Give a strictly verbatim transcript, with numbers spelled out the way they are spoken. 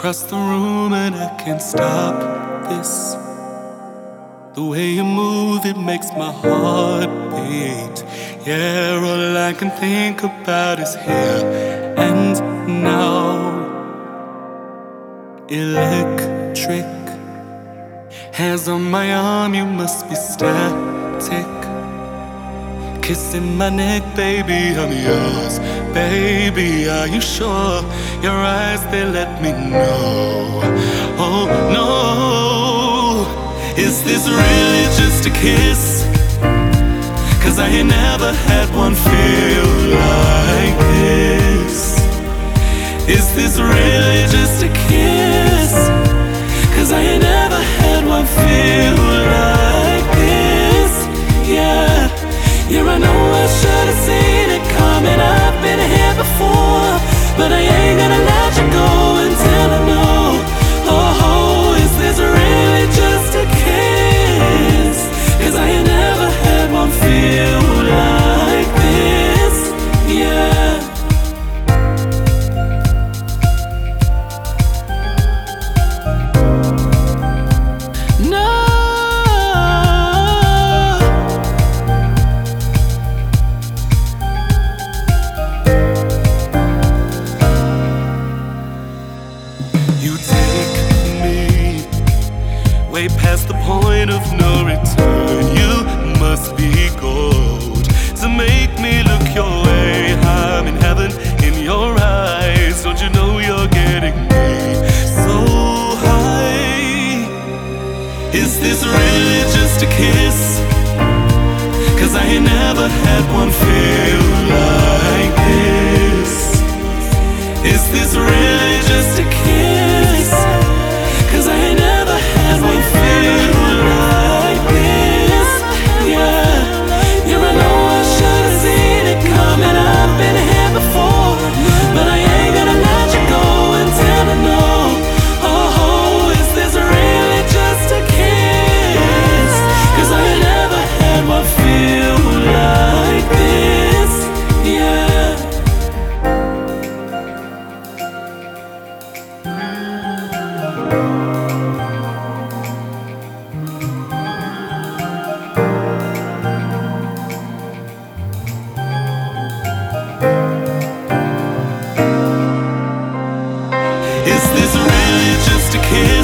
across the room and I can't stop this. The way you move, it makes my heart beat. Yeah, all I can think about is here and now. Electric hands on my arm, you must be static. Kissing my neck, baby, I'm yours. Baby, are you sure? Your eyes, they let me know. Oh no, is this really just a kiss? Cause I ain't never had one feel like this. Is this really just a kiss? Cause I ain't never had one feel like this. Yeah, yeah, I know I should've seen it coming. I've been here before, but I ain't gonna let you go until I know. Oh, is this really just a kiss? Cause I ain't never had one feel like this. Yeah. Way past the point of no return. You must be gold to make me look your way. I'm in heaven in your eyes. Don't you know you're getting me so high? Is this really just a kiss? Cause I ain't never had one feel like this. Is this really just a kiss? Cause I ain't never had one feel like this. Yeah, yeah, I know I should've seen it coming. I've been here before, but I ain't gonna let you go until I know. Oh, is this really just a kiss? Cause I ain't never had one feel like this. Yeah. Is this really just a kiss?